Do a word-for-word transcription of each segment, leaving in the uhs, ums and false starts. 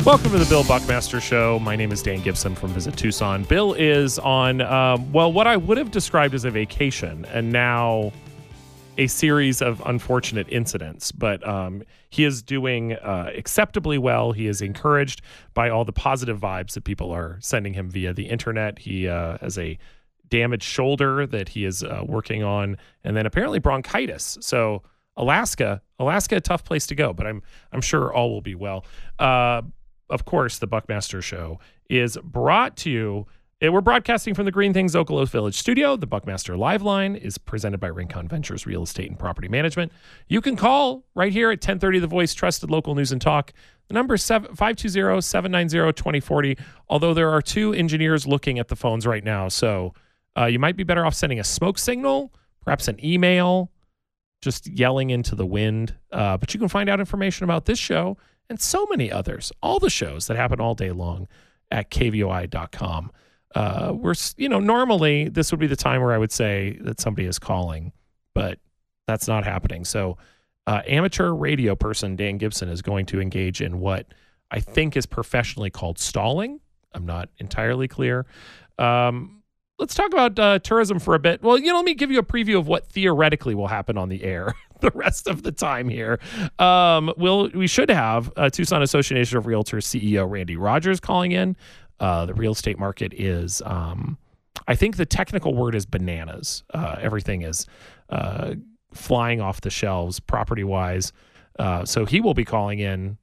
Welcome to the Bill Buckmaster Show. My name is Dan Gibson from Visit Tucson. Bill is on, um, well, what I would have described as a vacation, and now a series of unfortunate incidents. But um, he is doing uh, acceptably well. He is encouraged by all the positive vibes that people are sending him via the internet. He uh, has a damaged shoulder that he is uh, working on, and then apparently bronchitis. So Alaska, Alaska, a tough place to go, but I'm I'm sure all will be well. Uh, Of course, the Buckmaster Show is brought to you. We're broadcasting from the Green Things Okaloosa Village studio. The Buckmaster Live Line is presented by Rincon Ventures Real Estate and Property Management. You can call right here at ten thirty The Voice, trusted local news and talk. The number is five two zero, seven nine zero, two zero four zero, although there are two engineers looking at the phones right now. So uh, you might be better off sending a smoke signal, perhaps an email, just yelling into the wind. Uh, but you can find out information about this show and so many others, all the shows that happen all day long at K V O I dot com. Uh, we're, you know, normally this would be the time where I would say that somebody is calling, but that's not happening. So uh, amateur radio person Dan Gibson is going to engage in what I think is professionally called stalling. I'm not entirely clear. Um, let's talk about uh, tourism for a bit. Well, you know, let me give you a preview of what theoretically will happen on the air the rest of the time here. Um, we'll, we should have uh, Tucson Association of Realtors C E O Randy Rogers calling in. Uh, the real estate market is, um, I think the technical word is bananas. Uh, everything is uh, flying off the shelves property-wise. Uh, so he will be calling in.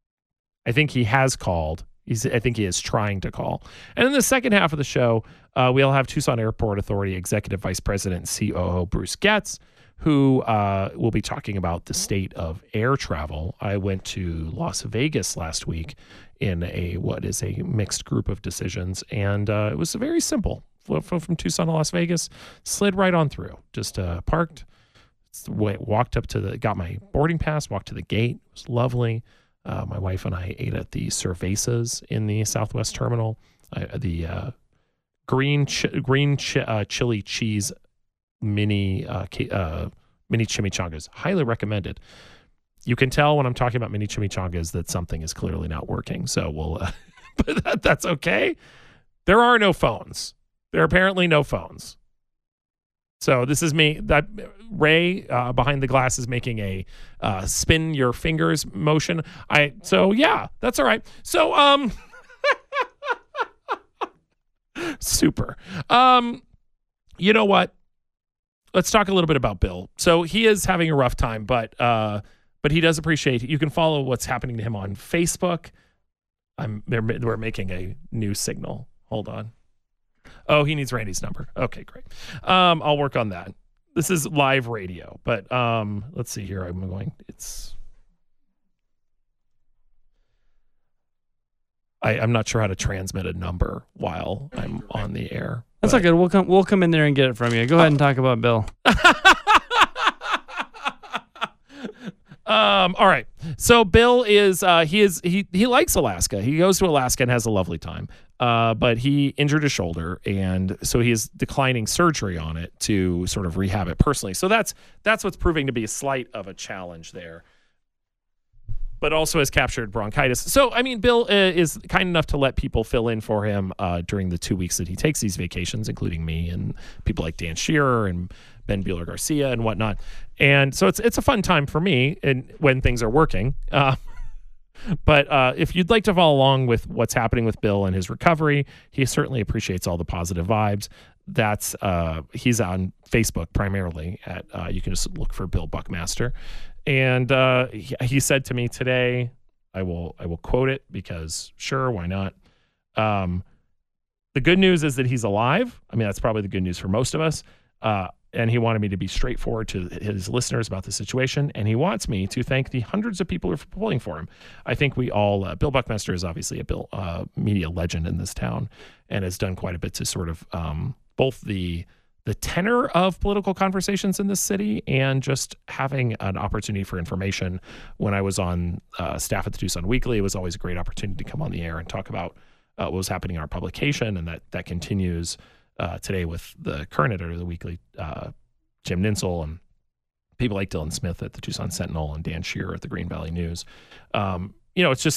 I think he has called. He's, I think he is trying to call. And in the second half of the show, uh, we'll have Tucson Airport Authority Executive Vice President and C O O Bruce Getz, who uh, will be talking about the state of air travel. I went to Las Vegas last week in a what is a mixed group of decisions, and uh, it was very simple. Flew from, from Tucson to Las Vegas, slid right on through. Just uh, parked, walked up to the, got my boarding pass, walked to the gate. It was lovely. Uh, my wife and I ate at the Cervezas in the Southwest Terminal. Uh, the uh, green chi- green chi- uh, chili cheese mini uh, uh, mini chimichangas, highly recommended. You can tell when I'm talking about mini chimichangas that something is clearly not working. So we'll, uh, but that, that's okay. There are no phones. There are apparently no phones. So this is me. That Ray uh, behind the glass is making a uh, spin your fingers motion. I so yeah, that's all right. So um, super. Um, you know what? Let's talk a little bit about Bill. So he is having a rough time, but uh, but he does appreciate it. You can follow what's happening to him on Facebook. I'm they're we're making a new signal. Hold on. Oh, he needs Randy's number. Okay, great. Um, I'll work on that. This is live radio, but um, let's see here. I'm going. It's. I, I'm not sure how to transmit a number while I'm on the air. That's not good. We'll come. We'll come in there and get it from you. Go ahead and talk about Bill. um. All right. So Bill is. Uh. He is. He. He likes Alaska. He goes to Alaska and has a lovely time. Uh. But he injured his shoulder, and so he is declining surgery on it to sort of rehab it personally. So that's that's what's proving to be a slight of a challenge there. But also has captured bronchitis. So, I mean, Bill uh, is kind enough to let people fill in for him uh, during the two weeks that he takes these vacations, including me and people like Dan Shearer and Ben Bueller Garcia and whatnot. And so it's it's a fun time for me and when things are working. Uh, but uh, if you'd like to follow along with what's happening with Bill and his recovery, he certainly appreciates all the positive vibes. That's uh, he's on Facebook primarily. At uh, you can just look for Bill Buckmaster. And uh, he, he said to me today, I will I will quote it because sure, why not? Um, the good news is that he's alive. I mean, that's probably the good news for most of us. Uh, and he wanted me to be straightforward to his listeners about the situation. And he wants me to thank the hundreds of people who are pulling for him. I think we all, uh, Bill Buckmaster is obviously a Bill uh, media legend in this town and has done quite a bit to sort of um, both the the tenor of political conversations in this city and just having an opportunity for information. When I was on uh, staff at the Tucson Weekly, it was always a great opportunity to come on the air and talk about uh, what was happening in our publication. And that, that continues uh, today with the current editor of the Weekly, uh, Jim Ninsel, and people like Dylan Smith at the Tucson Sentinel and Dan Shearer at the Green Valley News. Um, you know, it's just,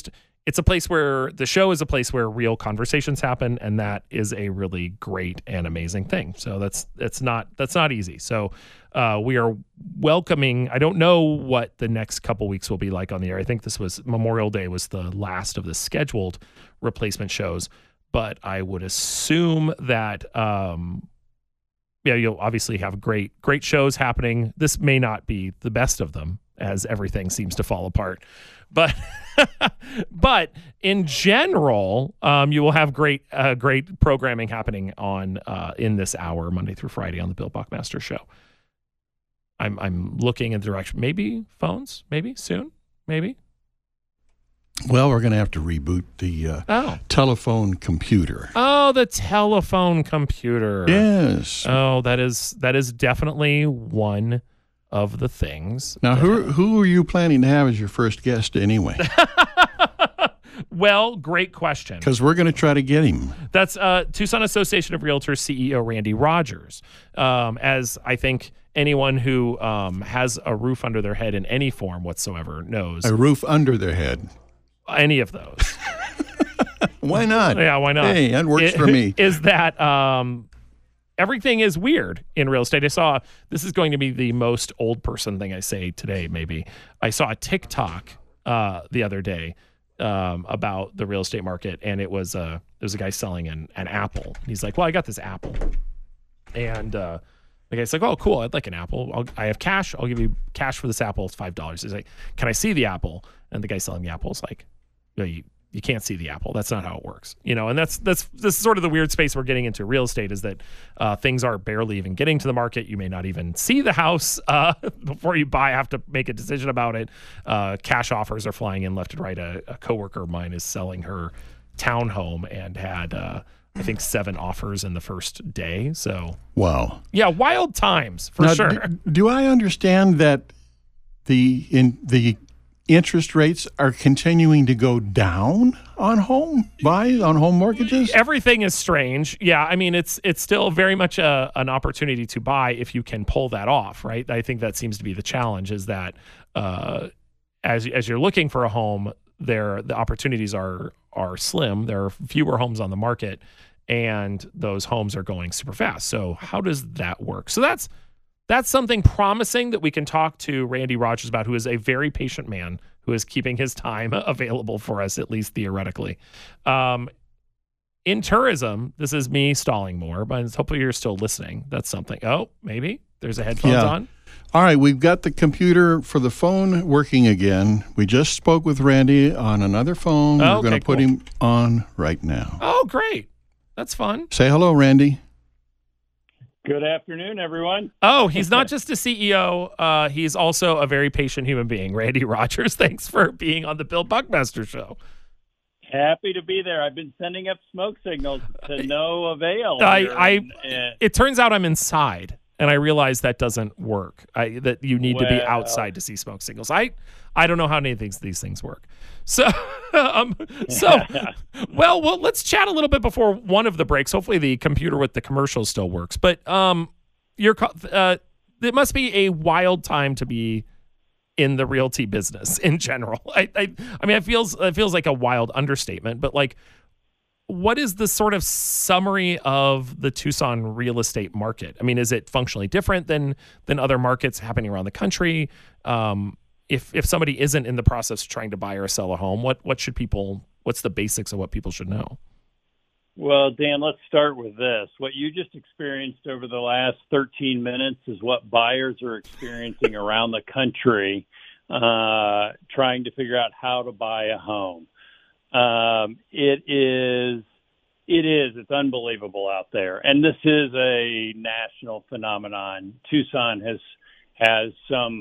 it's a place where the show is a place where real conversations happen, and that is a really great and amazing thing. So that's that's not that's not easy. So uh, we are welcoming. I don't know what the next couple weeks will be like on the air. I think this was Memorial Day was the last of the scheduled replacement shows, but I would assume that um, yeah, you'll obviously have great great shows happening. This may not be the best of them, as everything seems to fall apart. But but in general, um, you will have great uh, great programming happening on uh, in this hour, Monday through Friday, on the Bill Buckmaster Show. I'm I'm looking in the direction, maybe phones, maybe soon, maybe. Well, we're going to have to reboot the uh, oh. telephone computer. Oh, the telephone computer. Yes. Oh, that is that is definitely one of the things. Now, who who are you planning to have as your first guest anyway? Well, great question. Because we're going to try to get him. That's uh, Tucson Association of Realtors C E O Randy Rogers. Um, as I think anyone who um, has a roof under their head in any form whatsoever knows. A roof under their head. Any of those. Why not? Yeah, why not? Hey, that works it, for me. Is that um, everything is weird in real estate. I saw, this is going to be the most old person thing I say today, maybe. I saw a TikTok uh, the other day um, about the real estate market, and it was, uh, there was a guy selling an, an apple. And he's like, well, I got this apple. And uh, the guy's like, oh, cool, I'd like an apple. I'll, I have cash. I'll give you cash for this apple. It's five dollars. He's like, can I see the apple? And the guy selling the apple is like, no, you, you can't see the apple. That's not how it works. You know, and that's that's this is sort of the weird space we're getting into. Real estate is that uh, things are barely even getting to the market. You may not even see the house uh, before you buy, have to make a decision about it. Uh, cash offers are flying in left and right. A, a coworker of mine is selling her townhome and had, uh, I think, seven offers in the first day. So, wow. Yeah, wild times for now, sure. Do, do I understand that the in the interest rates are continuing to go down on home buys, on home mortgages? Everything is strange. Yeah, I mean, it's it's still very much a, an opportunity to buy if you can pull that off, right? I think that seems to be the challenge, is that uh, as as you're looking for a home, there the opportunities are are slim. There are fewer homes on the market, and those homes are going super fast. So how does that work? So that's That's something promising that we can talk to Randy Rogers about, who is a very patient man who is keeping his time available for us, at least theoretically. Um, in tourism, this is me stalling more, but hopefully you're still listening. That's something. Oh, maybe there's a headphones yeah. on. All right, we've got the computer for the phone working again. We just spoke with Randy on another phone. Oh, We're okay, going to put cool. him on right now. Oh, great. That's fun. Say hello, Randy. Good afternoon, everyone. Oh, he's not just a C E O. Uh, he's also a very patient human being. Randy Rogers, thanks for being on the Bill Buckmaster Show. Happy to be there. I've been sending up smoke signals to no avail. I, here, I, and, and, it turns out I'm inside, and I realize that doesn't work. I, that you need to be Well. outside to see smoke signals. I, I don't know how any of these these things work. So, um, so, well, well, let's chat a little bit before one of the breaks. Hopefully, the computer with the commercials still works. But um, you're, uh, it must be a wild time to be in the realty business in general. I, I, I mean, it feels it feels like a wild understatement, but like, what is the sort of summary of the Tucson real estate market? I mean, is it functionally different than than other markets happening around the country? Um, if if somebody isn't in the process of trying to buy or sell a home, what what should people? What's the basics of what people should know? well, Dan, let's start with this. What you just experienced over the last thirteen minutes is what buyers are experiencing around the country, uh, trying to figure out how to buy a home. Um, it is, it is, it's unbelievable out there. And this is a national phenomenon. Tucson has, has some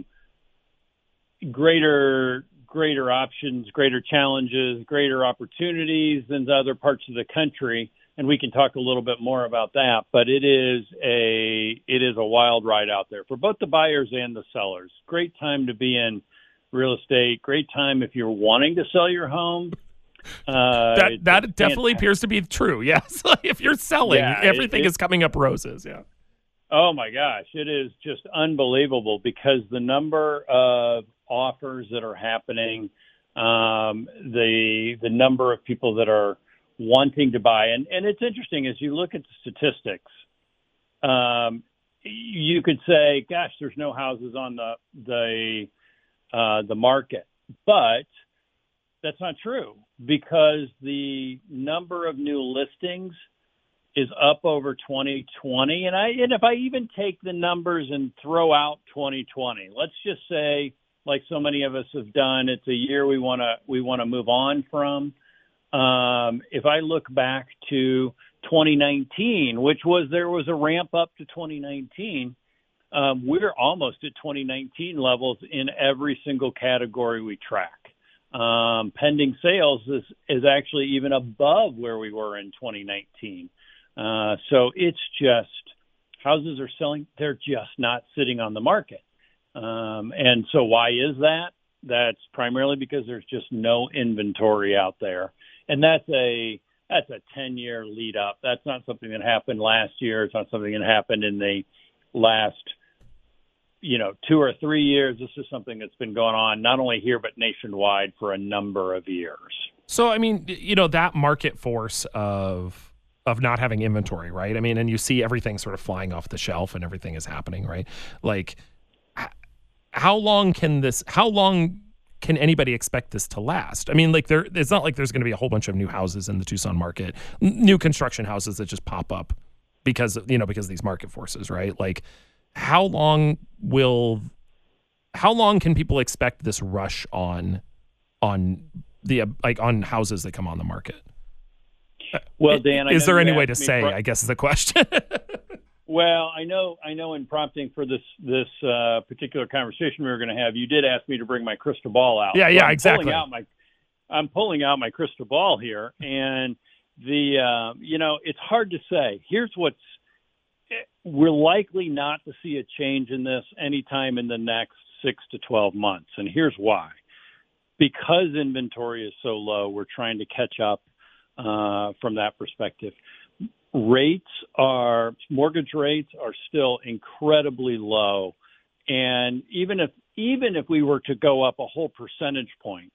greater, greater options, greater challenges, greater opportunities than the other parts of the country. And we can talk a little bit more about that, but it is a, it is a wild ride out there for both the buyers and the sellers. Great time to be in real estate. Great time if you're wanting to sell your home. Uh, that that it's definitely fantastic. appears to be true. Yes, if you're selling, Yeah, everything it- it- is coming up roses. Yeah. Oh my gosh, it is just unbelievable because the number of offers that are happening um, the the number of people that are wanting to buy. And, and it's interesting, as you look at the statistics, um, you could say, gosh, there's no houses on the the uh, the market. But that's not true, because the number of new listings is up over twenty twenty. And I and if I even take the numbers and throw out twenty twenty, let's just say, like so many of us have done, it's a year we want to we want to move on from. Um, if I look back to twenty nineteen, which was there was a ramp up to twenty nineteen, um, we're almost at twenty nineteen levels in every single category we track. Um, pending sales is, is actually even above where we were in twenty nineteen. Uh, so it's just houses are selling. They're just not sitting on the market. Um, and so why is that? That's primarily because there's just no inventory out there. And that's a that's a ten-year lead up. That's not something that happened last year. It's not something that happened in the last, you know, two or three years. This is something that's been going on not only here but nationwide for a number of years. So, I mean, you know, that market force of of not having inventory, right? I mean, and you see everything sort of flying off the shelf and everything is happening, right? Like, how long can this, how long can anybody expect this to last? I mean, like, there, it's not like there's going to be a whole bunch of new houses in the Tucson market, new construction houses that just pop up because, you know, because of these market forces, right? Like, how long will, how long can people expect this rush on, on the, like, on houses that come on the market? Well, Dan, I is know there you any way to asked me say, pro- I guess is the question. Well, I know, I know. In prompting for this this uh, particular conversation we were going to have, you did ask me to bring my crystal ball out. Yeah, so yeah, I'm exactly. Pulling out my, I'm pulling out my crystal ball here, and the uh, you know, it's hard to say. Here's what's we're likely not to see a change in this anytime in the next six to twelve months, and here's why: because inventory is so low, we're trying to catch up uh, from that perspective. Rates are, mortgage rates are still incredibly low. And even if, even if we were to go up a whole percentage point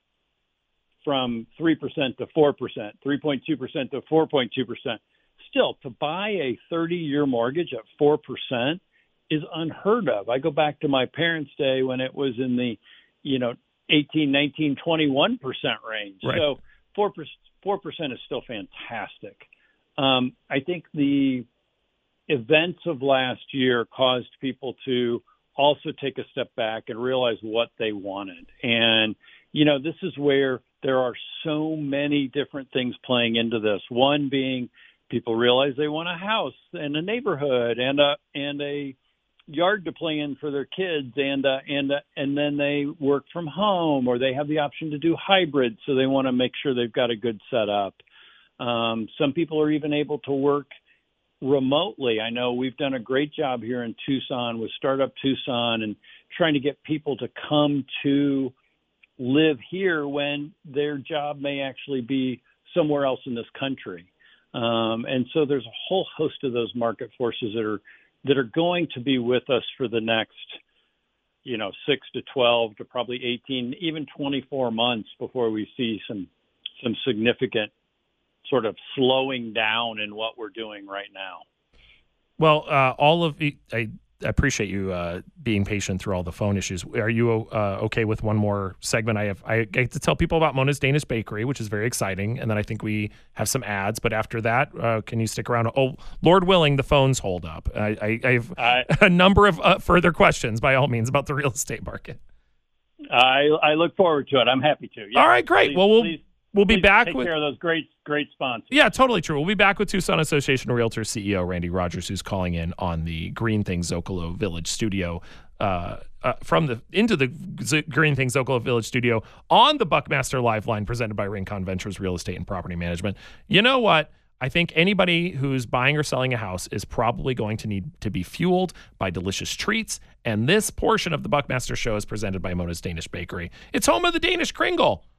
from three percent to four percent, three point two percent to four point two percent, still to buy a thirty year mortgage at four percent is unheard of. I go back to my parents' day when it was in the, you know, eighteen, nineteen, twenty-one percent range. Right. So four percent, four percent is still fantastic. Um, I think the events of last year caused people to also take a step back and realize what they wanted. And, you know, this is where there are so many different things playing into this. One being people realize they want a house and a neighborhood and a, and a yard to play in for their kids. And, uh, and, uh, and then they work from home, or they have the option to do hybrid. So they want to make sure they've got a good setup. Um, some people are even able to work remotely. I know we've done a great job here in Tucson with Startup Tucson and trying to get people to come to live here when their job may actually be somewhere else in this country. Um, and so there's a whole host of those market forces that are that are going to be with us for the next, you know, six to twelve to probably eighteen, even twenty-four months before we see some some significant sort of slowing down in what we're doing right now. Well, uh, all of the, I appreciate you uh, being patient through all the phone issues. Are you uh, okay with one more segment? I have I get to tell people about Mona's Danish Bakery, which is very exciting, and then I think we have some ads. But after that, uh, can you stick around? Oh, Lord willing, the phones hold up. I, I, I have I, a number of uh, further questions, by all means, about the real estate market. I I look forward to it. I'm happy to. Yeah, all right, great. Please, well, we'll. Please. We'll be Please back take with care of those great, great sponsors. Yeah, totally true. We'll be back with Tucson Association of Realtors C E O Randy Rogers, who's calling in on the Green Things Zocalo Village studio, uh, uh, from the into the Z- Green Things Zocalo Village studio on the Buckmaster Live line presented by Rincon Ventures Real Estate and Property Management. You know what? I think anybody who's buying or selling a house is probably going to need to be fueled by delicious treats, and this portion of the Buckmaster Show is presented by Mona's Danish Bakery. It's home of the Danish Kringle.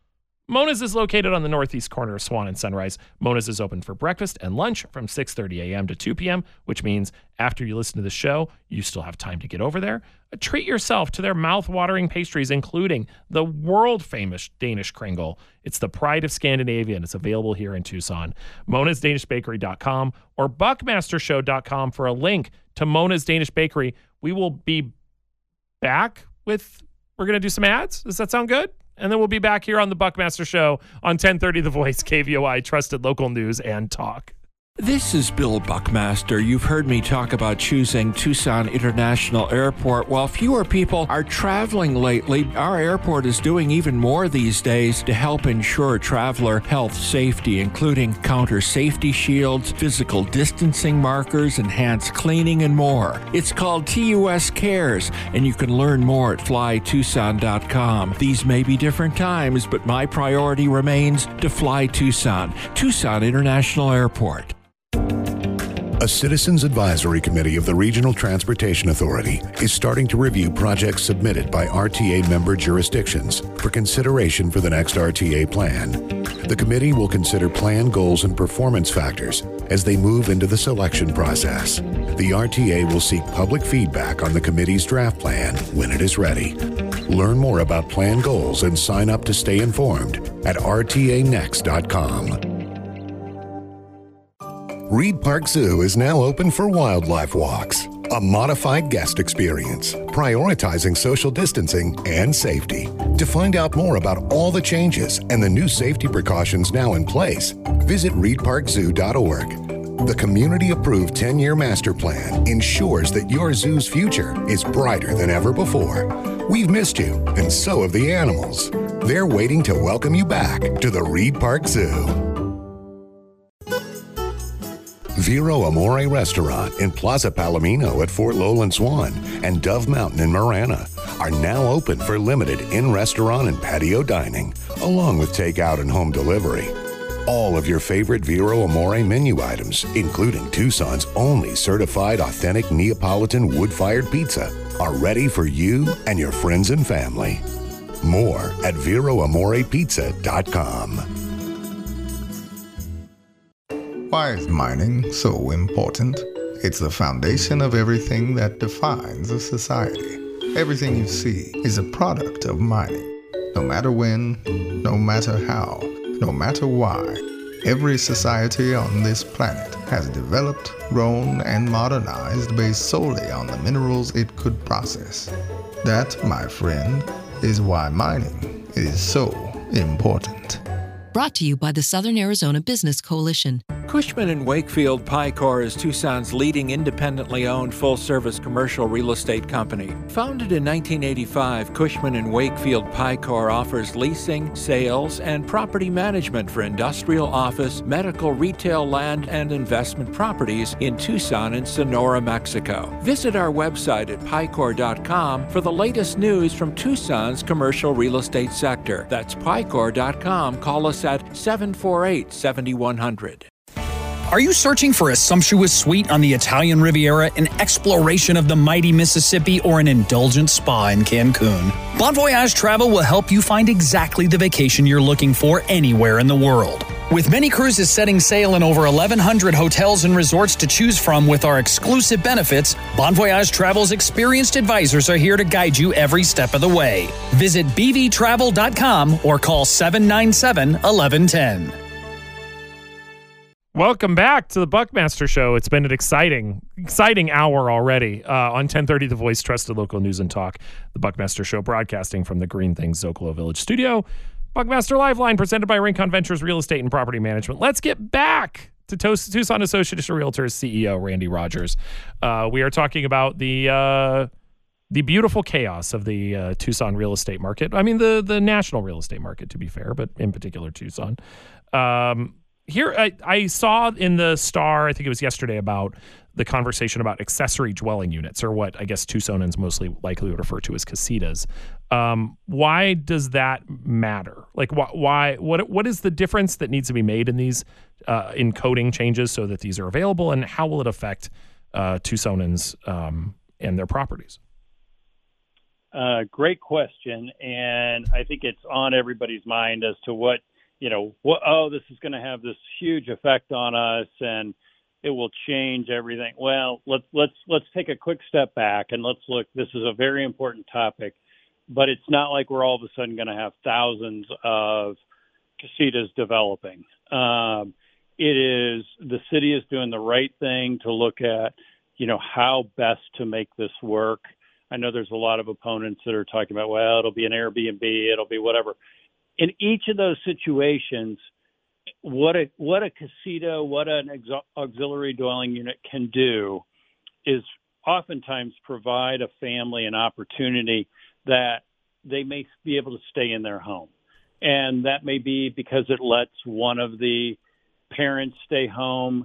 Mona's is located on the northeast corner of Swan and Sunrise. Mona's is open for breakfast and lunch from six thirty a.m. to two p.m., which means after you listen to the show, you still have time to get over there. Treat yourself to their mouth-watering pastries, including the world-famous Danish Kringle. It's the pride of Scandinavia, and it's available here in Tucson. Mona's Danish Bakery dot com or Buckmaster Show dot com for a link to Mona's Danish Bakery. We will be back with, we're going to do some ads. Does that sound good? And then we'll be back here on the Buckmaster Show on ten thirty The Voice, K V O I, trusted local news and talk. This is Bill Buckmaster. You've heard me talk about choosing Tucson International Airport. While fewer people are traveling lately, our airport is doing even more these days to help ensure traveler health safety, including counter safety shields, physical distancing markers, enhanced cleaning, and more. It's called T U S Cares, and you can learn more at fly tucson dot com. These may be different times, but my priority remains to fly Tucson. Tucson International Airport. A Citizens Advisory Committee of the Regional Transportation Authority is starting to review projects submitted by R T A member jurisdictions for consideration for the next R T A plan. The committee will consider plan goals and performance factors as they move into the selection process. The R T A will seek public feedback on the committee's draft plan when it is ready. Learn more about plan goals and sign up to stay informed at r t a next dot com. Reed Park Zoo is now open for wildlife walks, a modified guest experience, prioritizing social distancing and safety. To find out more about all the changes and the new safety precautions now in place, visit reed park zoo dot org. The community-approved ten-year master plan ensures that your zoo's future is brighter than ever before. We've missed you, and so have the animals. They're waiting to welcome you back to the Reed Park Zoo. Vero Amore Restaurant in Plaza Palomino at Fort Lowell and Swan and Dove Mountain in Marana are now open for limited in-restaurant and patio dining, along with takeout and home delivery. All of your favorite Vero Amore menu items, including Tucson's only certified authentic Neapolitan wood-fired pizza, are ready for you and your friends and family. More at vero amore pizza dot com. Why is mining so important? It's the foundation of everything that defines a society. Everything you see is a product of mining. No matter when, no matter how, no matter why, every society on this planet has developed, grown, and modernized based solely on the minerals it could process. That, my friend, is why mining is so important. Brought to you by the Southern Arizona Business Coalition. Cushman and Wakefield Picor is Tucson's leading independently owned full-service commercial real estate company. Founded in nineteen eighty-five, Cushman and Wakefield Picor offers leasing, sales, and property management for industrial, office, medical, retail, land, and investment properties in Tucson and Sonora, Mexico. Visit our website at picor dot com for the latest news from Tucson's commercial real estate sector. That's picor dot com. Call us at seven four eight, seven one zero zero. Are you searching for a sumptuous suite on the Italian Riviera, an exploration of the mighty Mississippi, or an indulgent spa in Cancun? Bon Voyage Travel will help you find exactly the vacation you're looking for anywhere in the world. With many cruises setting sail in over eleven hundred hotels and resorts to choose from with our exclusive benefits, Bon Voyage Travel's experienced advisors are here to guide you every step of the way. Visit b v travel dot com or call seven nine seven, one one one zero. Welcome back to the Buckmaster Show. It's been an exciting, exciting hour already uh, on ten thirty The Voice, trusted local news and talk. The Buckmaster Show broadcasting from the Green Things Zocalo Village studio. Buckmaster Liveline presented by Rincon Ventures Real Estate and Property Management. Let's get back to Tucson Association of Realtors C E O Randy Rogers. Uh, we are talking about the uh, the beautiful chaos of the uh, Tucson real estate market. I mean, the the national real estate market, to be fair, but in particular Tucson. Um, Here, I, I saw in the Star, I think it was yesterday, about the conversation about accessory dwelling units, or what I guess Tucsonans mostly likely would refer to as casitas. Um, why does that matter? Like, why, why, what, what is the difference that needs to be made in these, uh, in coding changes so that these are available, and how will it affect uh, Tucsonans um, and their properties? Uh, great question, and I think it's on everybody's mind as to what you know, what, oh, this is going to have this huge effect on us and it will change everything. Well, let's let's let's take a quick step back and let's look. This is a very important topic, but it's not like we're all of a sudden going to have thousands of casitas developing. Um, it is the city is doing the right thing to look at, you know, how best to make this work. I know there's a lot of opponents that are talking about, well, it'll be an Airbnb, it'll be whatever. In each of those situations, what a what a casita, what an auxiliary dwelling unit can do is oftentimes provide a family an opportunity that they may be able to stay in their home. And that may be because it lets one of the parents stay home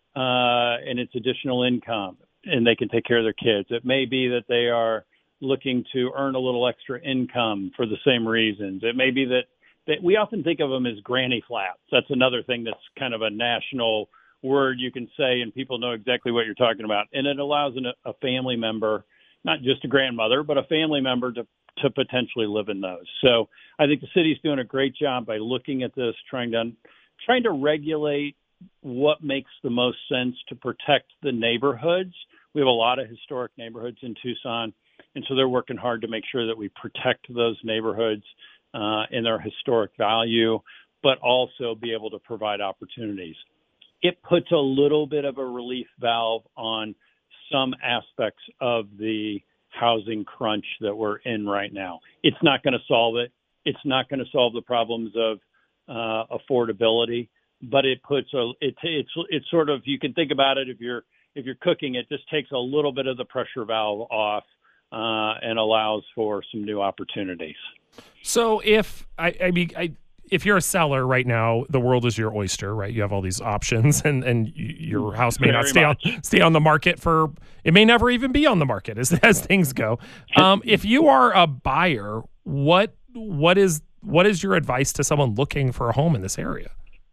uh, and it's additional income and they can take care of their kids. It may be that they are looking to earn a little extra income for the same reasons. It may be that that we often think of them as granny flats. That's another thing that's kind of a national word you can say, and people know exactly what you're talking about. And it allows an, a family member, not just a grandmother, but a family member to, to potentially live in those. So I think the city's doing a great job by looking at this, trying to trying to regulate what makes the most sense to protect the neighborhoods. We have a lot of historic neighborhoods in Tucson, and so they're working hard to make sure that we protect those neighborhoods Uh, in their historic value, but also be able to provide opportunities. It puts a little bit of a relief valve on some aspects of the housing crunch that we're in right now. It's not going to solve it. It's not going to solve the problems of uh, affordability, but it puts a it it's it's sort of, you can think about it, if you're if you're cooking, it just takes a little bit of the pressure valve off uh, and allows for some new opportunities. So if I, I mean, I, if you're a seller right now, the world is your oyster, right? You have all these options, and, and your house may Very not stay much. on stay on the market for. It may never even be on the market as as things go. Um, if you are a buyer, what what is what is your advice to someone looking for a home in this area?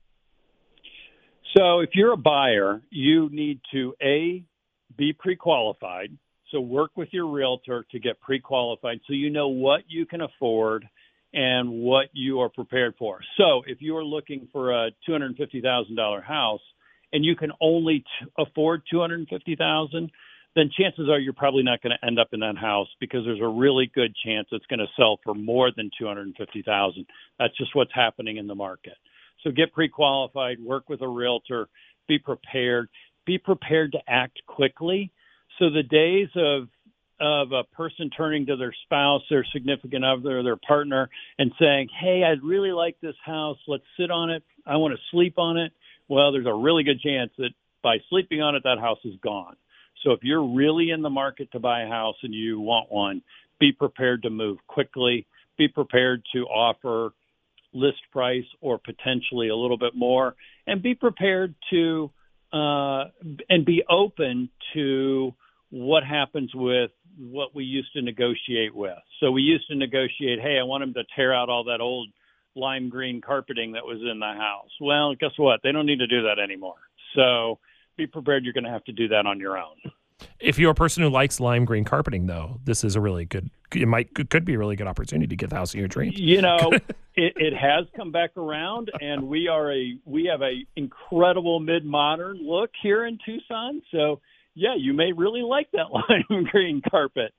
So if you're a buyer, you need to a be pre-qualified. So work with your realtor to get pre-qualified so you know what you can afford and what you are prepared for. So if you are looking for a two hundred fifty thousand dollars house and you can only t- afford two hundred fifty thousand dollars, then chances are you're probably not going to end up in that house because there's a really good chance it's going to sell for more than two hundred fifty thousand dollars. That's just what's happening in the market. So get pre-qualified, work with a realtor, be prepared, be prepared to act quickly. So the days of of a person turning to their spouse, their significant other, their partner, and saying, hey, I'd really like this house. Let's sit on it. I want to sleep on it. Well, there's a really good chance that by sleeping on it, that house is gone. So if you're really in the market to buy a house and you want one, be prepared to move quickly. Be prepared to offer list price or potentially a little bit more, and be prepared to uh, and be open to what happens with what we used to negotiate with. So we used to negotiate, hey, I want them to tear out all that old lime green carpeting that was in the house. Well, guess what? They don't need to do that anymore. So be prepared. You're going to have to do that on your own. If you're a person who likes lime green carpeting, though, this is a really good, it might, could be a really good opportunity to get the house of your dreams. You know, it, it has come back around, and we are a, we have a incredible mid-modern look here in Tucson. So yeah, you may really like that lime green carpet.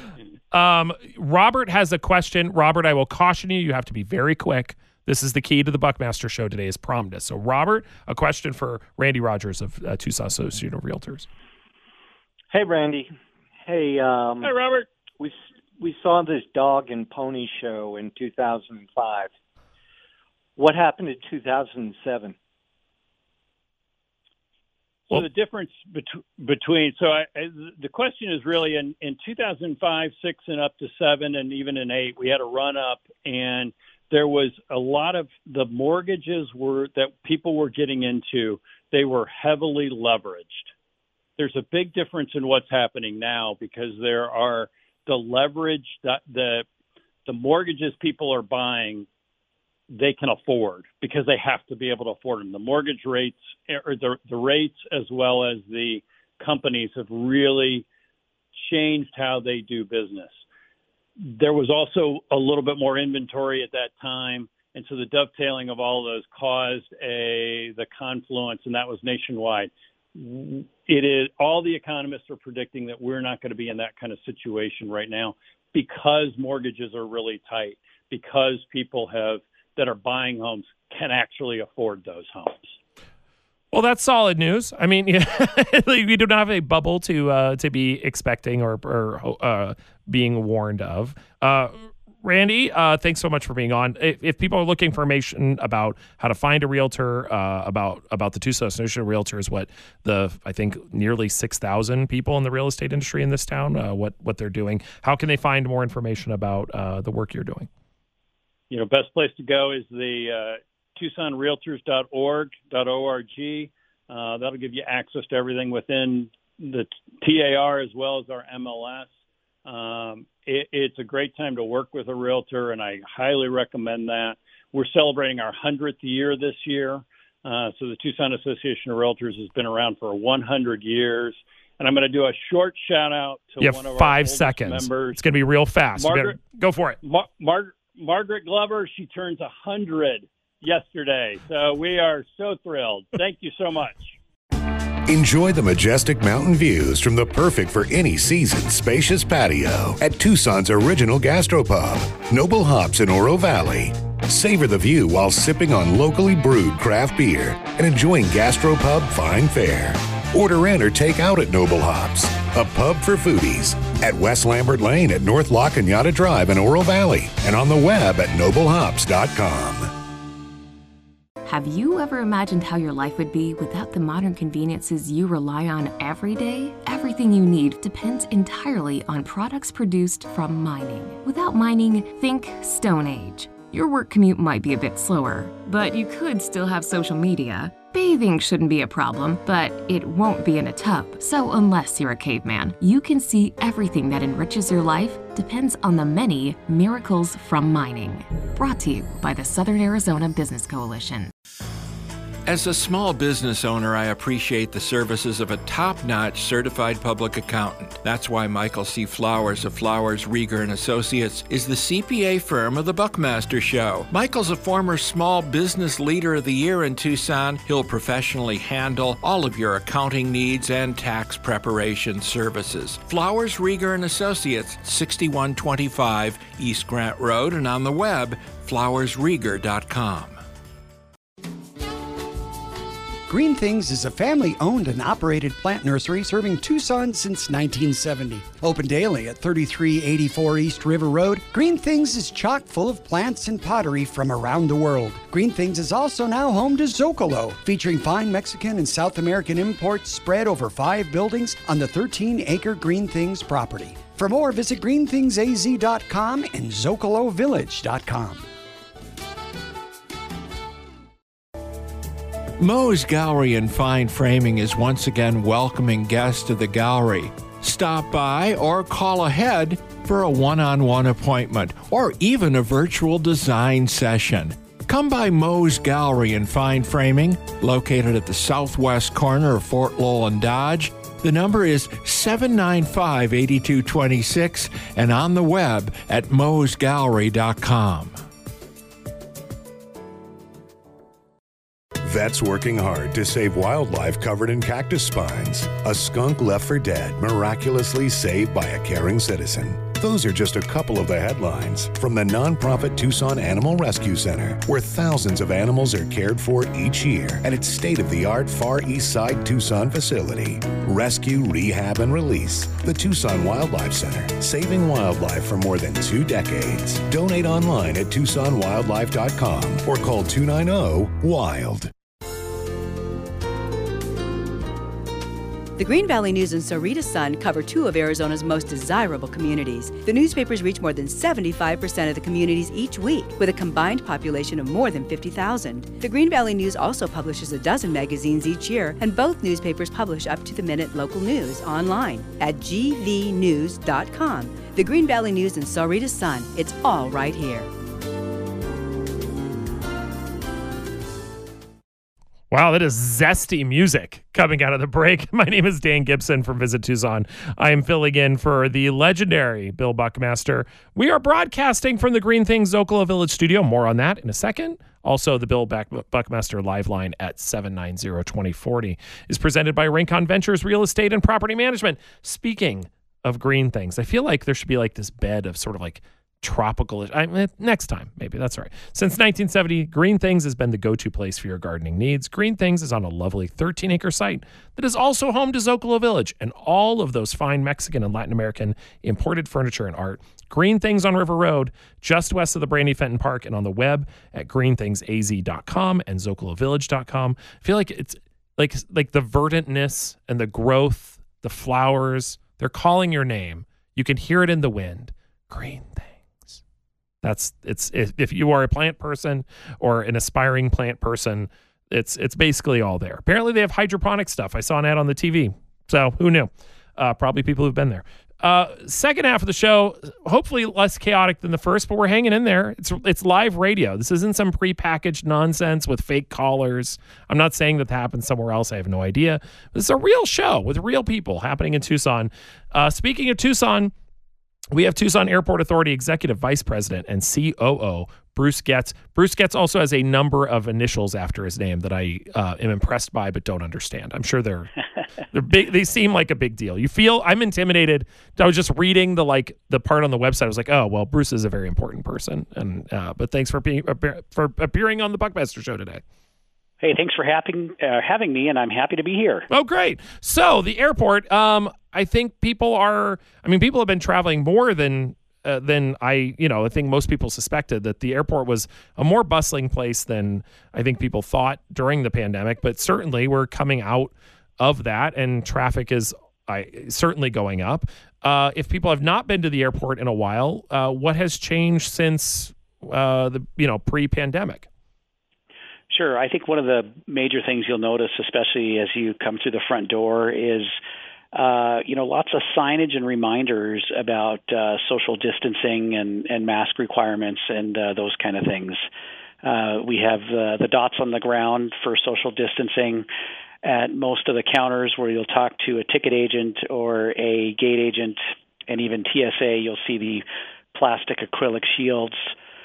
um, Robert has a question. Robert, I will caution you, you have to be very quick. This is the key to the Buckmaster Show today, is promptness. So Robert, a question for Randy Rogers of uh, Tucson Association of Realtors. Hey, Randy. Hey, um, Hi, Robert. We we saw this dog and pony show in two thousand five. What happened in two thousand seven? So the difference bet- between so I, I, the question is really in, in two thousand five, six, and up to seven, and even in eight, we had a run up, and there was a lot of the mortgages were that people were getting into. They were heavily leveraged. There's a big difference in what's happening now because there are the leverage that the the mortgages people are buying, they can afford because they have to be able to afford them. The mortgage rates or the, the rates as well as the companies have really changed how they do business. There was also a little bit more inventory at that time, And so the dovetailing of all of those caused a the confluence, and that was nationwide. It is all the economists are predicting that we're not going to be in that kind of situation right now because mortgages are really tight, because people have that are buying homes can actually afford those homes. Well, that's solid news. I mean, we do not have a bubble to uh, to be expecting or, or uh, being warned of. Uh, Randy, uh, thanks so much for being on. If, if people are looking for information about how to find a realtor, uh, about about the Tucson Association of Realtors, what the I think nearly six thousand people in the real estate industry in this town, uh, what what they're doing, how can they find more information about uh, the work you're doing? You know, best place to go is the uh, Tucson Realtors dot org. Uh, that'll give you access to everything within the T A R as well as our M L S. Um, it, it's a great time to work with a realtor, and I highly recommend that. We're celebrating our hundredth year this year. Uh, so the Tucson Association of Realtors has been around for one hundred years. And I'm going to do a short shout out to you one have of five our seconds. members. It's going to be real fast. Margaret, go for it. Mar- Mar- Margaret Glover, she turns one hundred yesterday. So we are so thrilled. Thank you so much. Enjoy the majestic mountain views from the perfect for any season spacious patio at Tucson's original gastropub, Noble Hops in Oro Valley. Savor the view while sipping on locally brewed craft beer and enjoying gastropub fine fare. Order in or take out at Noble Hops, a pub for foodies, at West Lambert Lane at North La Cañada Drive in Oro Valley, and on the web at noble hops dot com. Have you ever imagined how your life would be without the modern conveniences you rely on every day? Everything you need depends entirely on products produced from mining. Without mining, think Stone Age. Your work commute might be a bit slower, but you could still have social media. Bathing shouldn't be a problem, but it won't be in a tub. So unless you're a caveman, you can see everything that enriches your life depends on the many miracles from mining. Brought to you by the Southern Arizona Business Coalition. As a small business owner, I appreciate the services of a top-notch certified public accountant. That's why Michael C. Flowers of Flowers, Rieger and Associates is the C P A firm of the Buckmaster Show. Michael's a former Small Business Leader of the Year in Tucson. He'll professionally handle all of your accounting needs and tax preparation services. Flowers, Rieger and Associates, sixty-one twenty-five East Grant Road, and on the web, flowers rieger dot com. Green Things is a family-owned and operated plant nursery serving Tucson since nineteen seventy. Open daily at thirty-three eighty-four East River Road, Green Things is chock full of plants and pottery from around the world. Green Things is also now home to Zocalo, featuring fine Mexican and South American imports spread over five buildings on the thirteen acre Green Things property. For more, visit green things a z dot com and zocalo village dot com. Moe's Gallery and Fine Framing is once again welcoming guests to the gallery. Stop by or call ahead for a one-on-one appointment or even a virtual design session. Come by Moe's Gallery and Fine Framing, located at the southwest corner of Fort Lowell and Dodge. The number is seven nine five, eight two two six and on the web at moes gallery dot com. Vets working hard to save wildlife covered in cactus spines. A skunk left for dead, miraculously saved by a caring citizen. Those are just a couple of the headlines from the nonprofit Tucson Animal Rescue Center, where thousands of animals are cared for each year at its state-of-the-art Far East Side Tucson facility. Rescue, rehab, and release. The Tucson Wildlife Center, saving wildlife for more than two decades. Donate online at tucson wildlife dot com or call two nine zero, WILD. The Green Valley News and Sahuarita Sun cover two of Arizona's most desirable communities. The newspapers reach more than seventy-five percent of the communities each week, with a combined population of more than fifty thousand. The Green Valley News also publishes a dozen magazines each year, and both newspapers publish up-to-the-minute local news online at g v news dot com. The Green Valley News and Sahuarita Sun, it's all right here. Wow, that is zesty music coming out of the break. My name is Dan Gibson from Visit Tucson. I am filling in for the legendary Bill Buckmaster. We are broadcasting from the Green Things Zocalo Village studio. More on that in a second. Also, the Bill Buckmaster live line at seven nine zero, two zero four zero is presented by Rincon Ventures Real Estate and Property Management. Speaking of green things, I feel like there should be like this bed of sort of like tropical. I mean, next time, maybe. That's all right. Since nineteen seventy, Green Things has been the go-to place for your gardening needs. Green Things is on a lovely thirteen-acre site that is also home to Zocalo Village and all of those fine Mexican and Latin American imported furniture and art. Green Things on River Road, just west of the Brandy Fenton Park, and on the web at green things a z dot com and zocalo village dot com. I feel like it's like like the verdantness and the growth, the flowers, they're calling your name. You can hear it in the wind. Green Things. That's it's if you are a plant person or an aspiring plant person, it's it's basically all there. Apparently they have hydroponic stuff. I saw an ad on the T V, so who knew? Uh, probably people who've been there. Uh, second half of the show, hopefully less chaotic than the first, but we're hanging in there. It's it's live radio. This isn't some prepackaged nonsense with fake callers. I'm not saying that, that happens somewhere else. I have no idea. This is a real show with real people happening in Tucson. Uh, speaking of Tucson, we have Tucson Airport Authority Executive Vice President and C O O, Bruce Getz. Bruce Getz also has a number of initials after his name that I uh, am impressed by but don't understand. I'm sure they're they're big. They seem like a big deal. You feel I'm intimidated. I was just reading the like the part on the website. I was like, oh well, Bruce is a very important person. And uh, but thanks for being for appearing on the Buckmaster Show today. Hey, thanks for having uh, having me, and I'm happy to be here. Oh, great. So the airport, um, I think people are, I mean, people have been traveling more than uh, than I, you know, I think most people suspected that the airport was a more bustling place than I think people thought during the pandemic. But certainly we're coming out of that, and traffic is I, certainly going up. Uh, if people have not been to the airport in a while, uh, what has changed since uh, the, you know, pre-pandemic? Sure. I think one of the major things you'll notice, especially as you come through the front door, is uh, you know lots of signage and reminders about uh, social distancing and, and mask requirements and uh, those kind of things. Uh, we have uh, the dots on the ground for social distancing at most of the counters where you'll talk to a ticket agent or a gate agent, and even T S A. You'll see the plastic acrylic shields.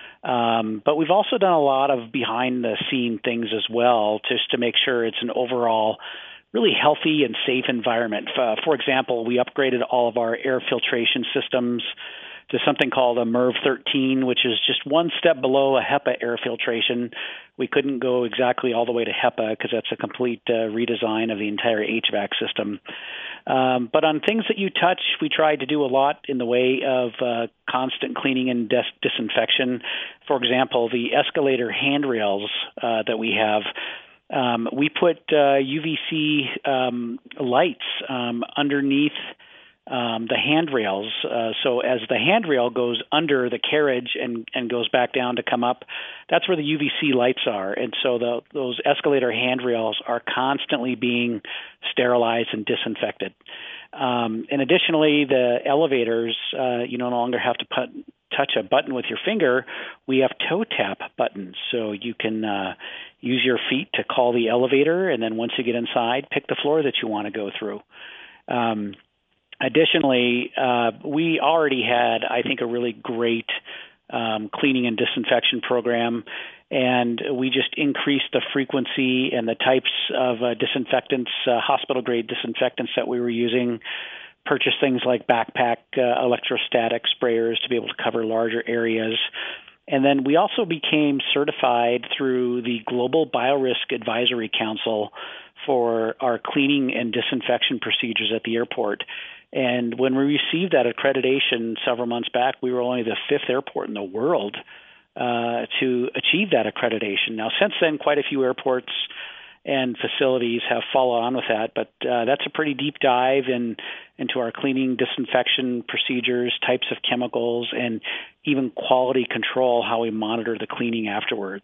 Um, but we've also done a lot of behind-the-scene things as well, just to make sure it's an overall really healthy and safe environment. Uh, for example, we upgraded all of our air filtration systems to something called a MERV thirteen, which is just one step below a HEPA air filtration. We couldn't go exactly all the way to HEPA because that's a complete uh, redesign of the entire H V A C system. Um, but on things that you touch, we tried to do a lot in the way of uh, constant cleaning and dis- disinfection. For example, the escalator handrails uh, that we have, um, we put uh, U V C um, lights um, underneath Um, the handrails. Uh, so as the handrail goes under the carriage and, and goes back down to come up, that's where the U V C lights are. And so the, those escalator handrails are constantly being sterilized and disinfected. Um, and additionally, the elevators, uh, you no longer have to put, touch a button with your finger. We have toe tap buttons. So you can uh, use your feet to call the elevator, and then once you get inside, pick the floor that you want to go through. Um, Additionally, uh, we already had, I think, a really great um, cleaning and disinfection program, and we just increased the frequency and the types of uh, disinfectants, uh, hospital-grade disinfectants that we were using, purchased things like backpack uh, electrostatic sprayers to be able to cover larger areas. And then we also became certified through the Global Biorisk Advisory Council for our cleaning and disinfection procedures at the airport. And when we received that accreditation several months back, we were only the fifth airport in the world uh, to achieve that accreditation. Now, since then, quite a few airports and facilities have followed on with that, but uh, that's a pretty deep dive in, into our cleaning, disinfection procedures, types of chemicals, and even quality control, how we monitor the cleaning afterwards.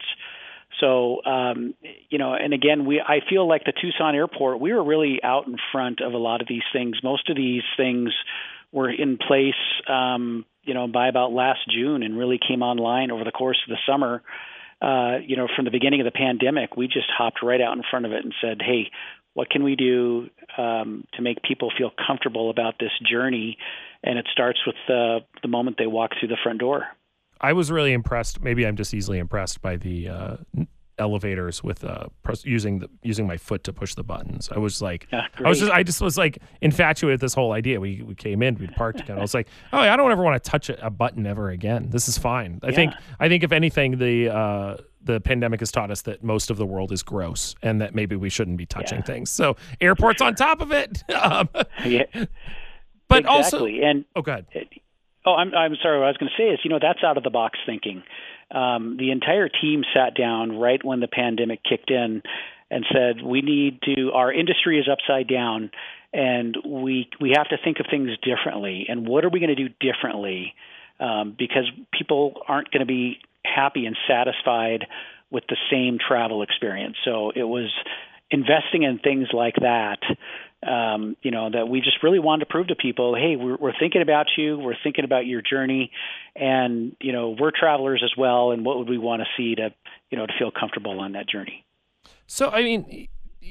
So, um, you know, and again, we I feel like the Tucson airport, we were really out in front of a lot of these things. Most of these things were in place, um, you know, by about last June and really came online over the course of the summer. uh, you know, from the beginning of the pandemic, we just hopped right out in front of it and said, hey, what can we do um, to make people feel comfortable about this journey? And it starts with the, the moment they walk through the front door. I was really impressed. Maybe I'm just easily impressed by the uh, elevators with uh, press, using the using my foot to push the buttons. I was like, yeah, I was just, I just was like infatuated with this whole idea. We we came in, we parked, and I was like, oh, I don't ever want to touch a, a button ever again. This is fine. I yeah. think I think if anything, the uh, the pandemic has taught us that most of the world is gross, and that maybe we shouldn't be touching yeah. things. So airports on top of it. um, yeah, but exactly. also, and oh, go ahead. It, Oh, I'm I'm sorry. What I was going to say is, you know, that's out of the box thinking. Um, the entire team sat down right when the pandemic kicked in and said, we need to, our industry is upside down and we we have to think of things differently. And what are we going to do differently? Um, because people aren't going to be happy and satisfied with the same travel experience. So it was investing in things like that, um, you know, that we just really wanted to prove to people, hey, we're, we're thinking about you, we're thinking about your journey, and, you know, we're travelers as well, and what would we want to see to, you know, to feel comfortable on that journey. So, I mean,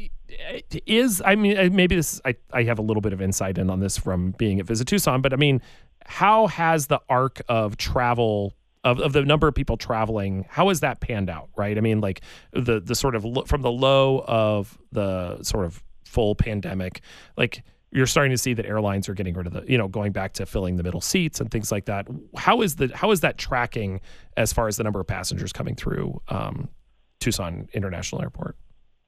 is, I mean, maybe this, I, I have a little bit of insight in on this from being at Visit Tucson, but I mean, how has the arc of travel Of, of the number of people traveling, how has that panned out, right? I mean, like the the sort of lo- from the low of the sort of full pandemic, like you're starting to see that airlines are getting rid of the, you know, going back to filling the middle seats and things like that. How is the how is that tracking as far as the number of passengers coming through um, Tucson International Airport?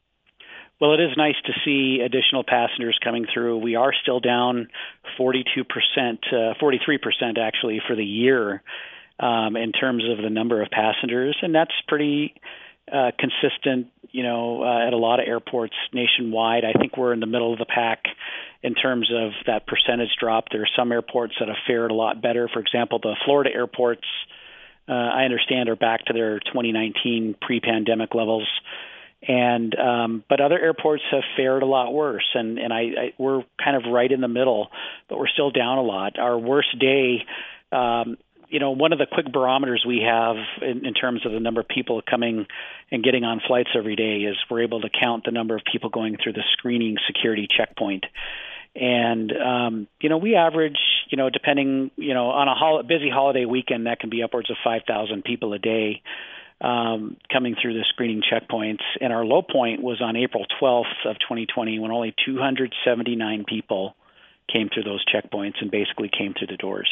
Well, it is nice to see additional passengers coming through. We are still down forty-two percent, uh, forty-three percent actually for the year. Um, in terms of the number of passengers, and that's pretty uh, consistent, you know, uh, at a lot of airports nationwide. I think we're in the middle of the pack in terms of that percentage drop. There are some airports that have fared a lot better. For example, the Florida airports, uh, I understand, are back to their twenty nineteen pre-pandemic levels, and um, but other airports have fared a lot worse, and, and I, I we're kind of right in the middle, but we're still down a lot. Our worst day, um, you know, one of the quick barometers we have in, in terms of the number of people coming and getting on flights every day is we're able to count the number of people going through the screening security checkpoint. And, um, you know, we average, you know, depending, you know, on a hol- busy holiday weekend, that can be upwards of five thousand people a day um, coming through the screening checkpoints. And our low point was on April twelfth of twenty twenty when only two hundred seventy-nine people came through those checkpoints and basically came through the doors.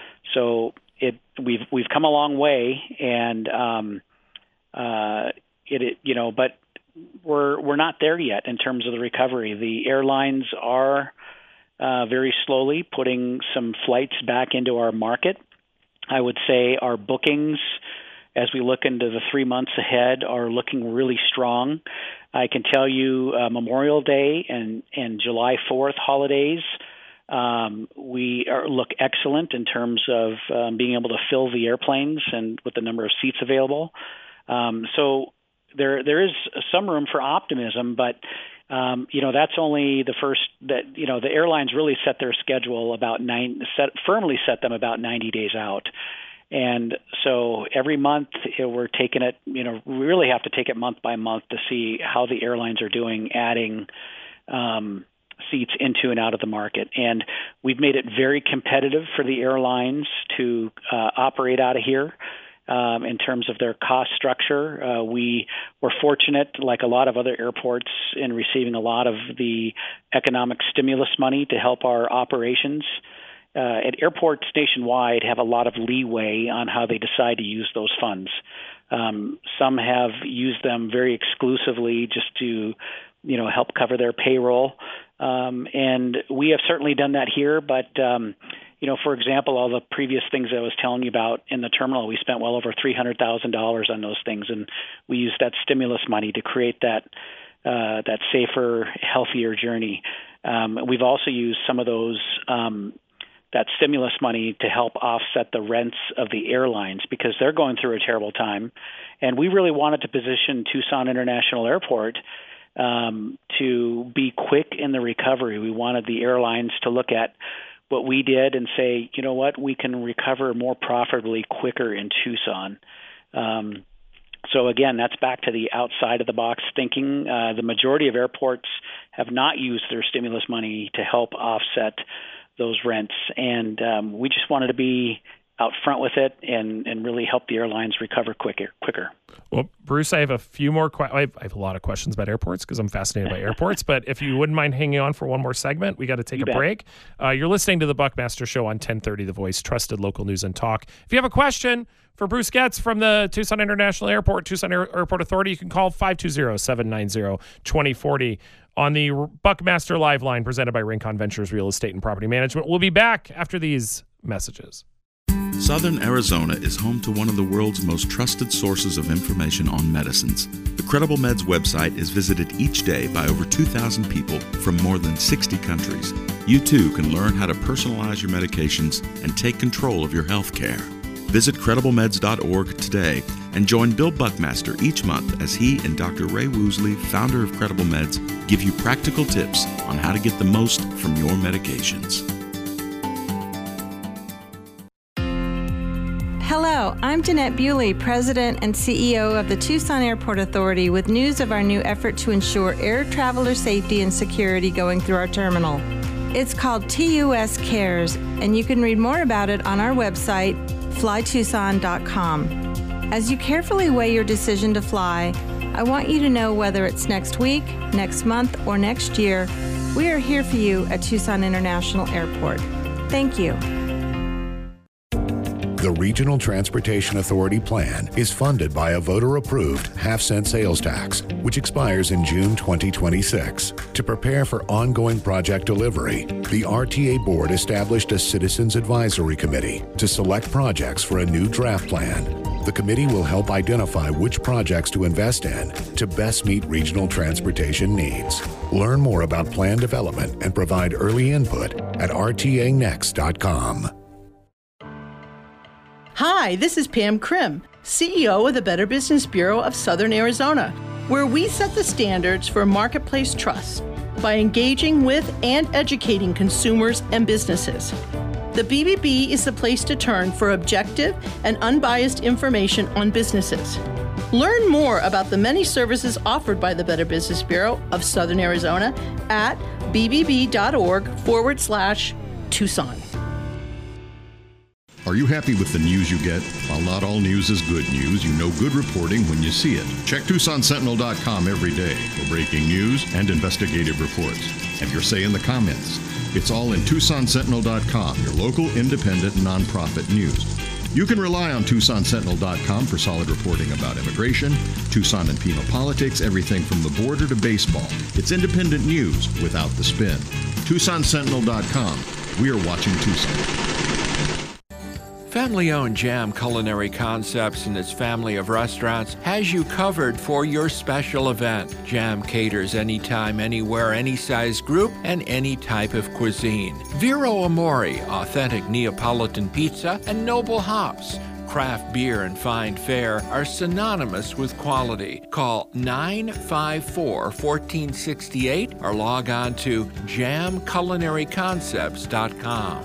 So it we've we've come a long way, and um, uh, it, it you know, but we're we're not there yet in terms of the recovery. The airlines are uh, very slowly putting some flights back into our market. I would say our bookings, as we look into the three months ahead, are looking really strong. I can tell you, uh, Memorial Day and and July fourth holidays. Um, we are, look excellent in terms of um, being able to fill the airplanes and with the number of seats available. Um, so there there is some room for optimism, but um, you know that's only the first. That you know the airlines really set their schedule about nine set firmly set them about ninety days out. And so every month you know, we're taking it. You know, we really have to take it month by month to see how the airlines are doing, adding Um, seats into and out of the market. And we've made it very competitive for the airlines to uh, operate out of here um, in terms of their cost structure. Uh, we were fortunate, like a lot of other airports, in receiving a lot of the economic stimulus money to help our operations. Uh, and airports nationwide have a lot of leeway on how they decide to use those funds. Um, some have used them very exclusively just to, you know, help cover their payroll. Um, and we have certainly done that here. But, um, you know, for example, all the previous things I was telling you about in the terminal, we spent well over three hundred thousand dollars on those things. And we used that stimulus money to create that uh, that safer, healthier journey. Um, we've also used some of those um, that stimulus money to help offset the rents of the airlines because they're going through a terrible time. And we really wanted to position Tucson International Airport um, to be quick in the recovery. We wanted the airlines to look at what we did and say, you know what, we can recover more profitably quicker in Tucson. Um, So again, that's back to the outside of the box thinking. Uh, the majority of airports have not used their stimulus money to help offset those rents, and um, we just wanted to be out front with it and, and really help the airlines recover quicker. quicker. Well, Bruce, I have a few more questions. I, I have a lot of questions about airports because I'm fascinated by airports. But if you wouldn't mind hanging on for one more segment, we got to take You a bet. break. Uh, you're listening to the Buckmaster Show on ten thirty The Voice, trusted local news and talk. If you have a question for Bruce Getz from the Tucson International Airport, Tucson Air- Airport Authority, you can call five two zero, seven nine zero, two zero four zero on the Buckmaster Live line presented by Rincon Ventures Real Estate and Property Management. We'll be back after these messages. Southern Arizona is home to one of the world's most trusted sources of information on medicines. The Credible Meds website is visited each day by over two thousand people from more than sixty countries. You too can learn how to personalize your medications and take control of your health care. Visit credible meds dot org today and join Bill Buckmaster each month as he and Doctor Ray Woosley, founder of Credible Meds, give you practical tips on how to get the most from your medications. Hello, I'm Jeanette Bewley, President and C E O of the Tucson Airport Authority, with news of our new effort to ensure air traveler safety and security going through our terminal. It's called T U S Cares, and you can read more about it on our website, fly tucson dot com. As you carefully weigh your decision to fly, I want you to know whether it's next week, next month, or next year, we are here for you at Tucson International Airport. Thank you. The Regional Transportation Authority plan is funded by a voter-approved half-cent sales tax, which expires in June twenty twenty-six. To prepare for ongoing project delivery, the R T A Board established a Citizens Advisory Committee to select projects for a new draft plan. The committee will help identify which projects to invest in to best meet regional transportation needs. Learn more about plan development and provide early input at r t a next dot com. Hi, this is Pam Krim, C E O of the Better Business Bureau of Southern Arizona, where we set the standards for marketplace trust by engaging with and educating consumers and businesses. The B B B is the place to turn for objective and unbiased information on businesses. Learn more about the many services offered by the Better Business Bureau of Southern Arizona at b b b dot org forward slash Tucson. Are you happy with the news you get? While not all news is good news, you know good reporting when you see it. Check Tucson Sentinel dot com every day for breaking news and investigative reports. Have your say in the comments. It's all in Tucson Sentinel dot com, your local independent nonprofit news. You can rely on Tucson Sentinel dot com for solid reporting about immigration, Tucson and Pima politics, everything from the border to baseball. It's independent news without the spin. Tucson Sentinel dot com. We are watching Tucson. Family-owned Jam Culinary Concepts and its family of restaurants has you covered for your special event. Jam caters anytime, anywhere, any size group, and any type of cuisine. Vero Amore, authentic Neapolitan pizza, and Noble Hops, craft beer and fine fare, are synonymous with quality. Call nine five four, one four six eight or log on to jam culinary concepts dot com.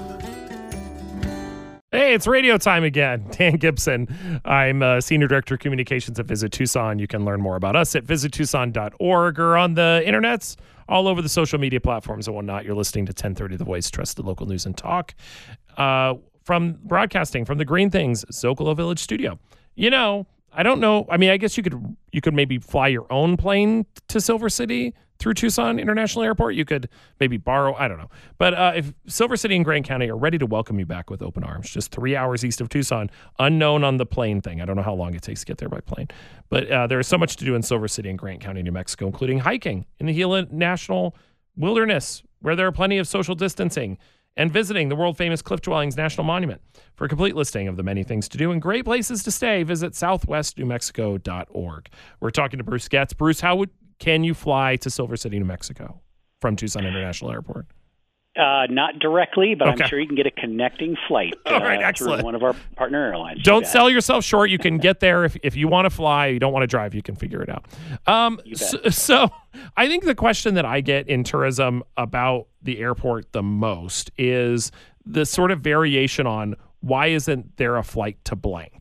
Hey, it's radio time again. Dan Gibson. I'm uh, Senior Director of Communications at Visit Tucson. You can learn more about us at visit tucson dot org or on the internets, all over the social media platforms and whatnot. You're listening to ten thirty The Voice, trusted local news and talk. Uh, from broadcasting from the Green Things Zocalo Village studio. You know, I don't know. I mean, I guess you could you could maybe fly your own plane to Silver City through Tucson International Airport. You could maybe borrow, I don't know. But uh, if Silver City and Grant County are ready to welcome you back with open arms, just three hours east of Tucson, unknown on the plane thing. I don't know how long it takes to get there by plane. But uh, there is so much to do in Silver City and Grant County, New Mexico, including hiking in the Gila National Wilderness, where there are plenty of social distancing, and visiting the world-famous Cliff Dwellings National Monument. For a complete listing of the many things to do and great places to stay, visit southwest new mexico dot org. We're talking to Bruce Getz. Bruce, how would can you fly to Silver City, New Mexico from Tucson International Airport? Uh, not directly, but Okay. I'm sure you can get a connecting flight uh, All right, through excellent. one of our partner airlines. Don't You bet. sell yourself short. You can get there. If, if you want to fly, you don't want to drive, you can figure it out. Um, so, so I think the question that I get in tourism about the airport the most is the sort of variation on why isn't there a flight to blank?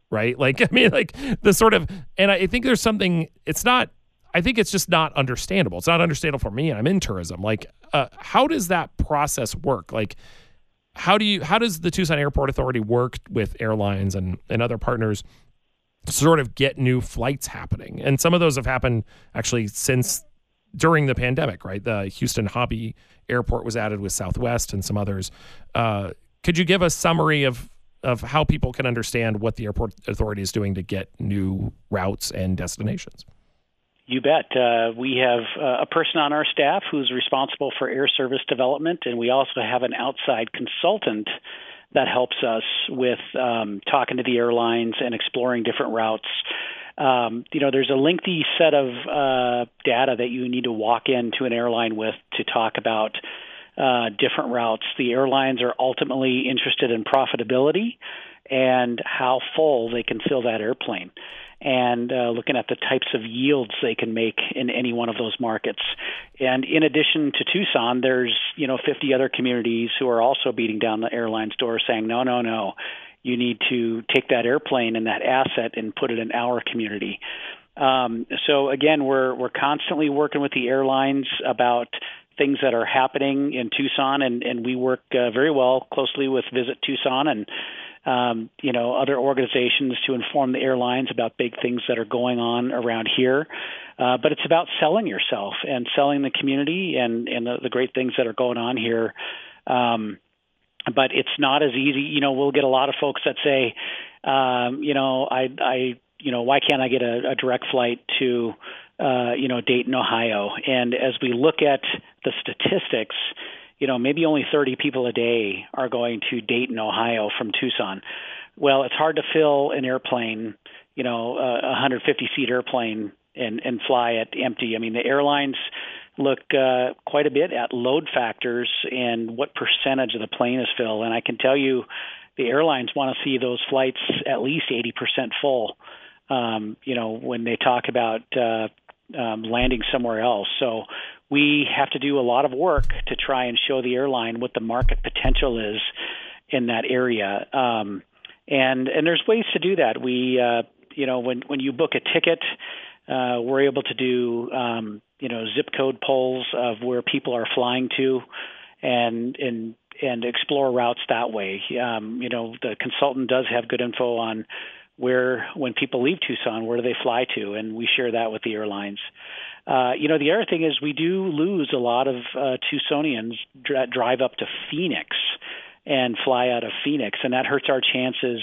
right? Like, I mean, like the sort of, and I think there's something, it's not, I think it's just not understandable. It's not understandable for me, and I'm in tourism. Like, uh, how does that process work? Like, how do you, how does the Tucson Airport Authority work with airlines and, and other partners to sort of get new flights happening? And some of those have happened actually since during the pandemic, right? The Houston Hobby Airport was added with Southwest and some others. Uh, could you give a summary of of how people can understand what the airport authority is doing to get new routes and destinations? You bet. Uh, we have uh, a person on our staff who's responsible for air service development, and we also have an outside consultant that helps us with um, talking to the airlines and exploring different routes. Um, you know, there's a lengthy set of uh, data that you need to walk into an airline with to talk about uh, different routes. The airlines are ultimately interested in profitability and how full they can fill that airplane, and uh, looking at the types of yields they can make in any one of those markets. And in addition to Tucson, there's, you know, fifty other communities who are also beating down the airline's door saying, no, no, no, you need to take that airplane and that asset and put it in our community. Um, so again, we're we're constantly working with the airlines about things that are happening in Tucson, and, and we work uh, very well closely with Visit Tucson and Um, you know, other organizations to inform the airlines about big things that are going on around here. Uh, but it's about selling yourself and selling the community and, and the, the great things that are going on here. Um, but it's not as easy. You know, we'll get a lot of folks that say, um, you know, I, I, you know, why can't I get a, a direct flight to, uh, you know, Dayton, Ohio? And as we look at the statistics, you know, maybe only thirty people a day are going to Dayton, Ohio from Tucson. Well, it's hard to fill an airplane, you know, a one hundred fifty seat airplane and, and fly it empty. I mean, the airlines look uh, quite a bit at load factors and what percentage of the plane is filled. And I can tell you the airlines want to see those flights at least eighty percent full, um, you know, when they talk about uh, um, landing somewhere else. So we have to do a lot of work to try and show the airline what the market potential is in that area. Um, and, and there's ways to do that. We, uh, you know, when, when you book a ticket, uh, we're able to do, um, you know, zip code polls of where people are flying to and, and, and explore routes that way. Um, you know, the consultant does have good info on where, when people leave Tucson, where do they fly to? And we share that with the airlines. Uh, you know, the other thing is we do lose a lot of uh, Tucsonians dr- drive up to Phoenix and fly out of Phoenix, and that hurts our chances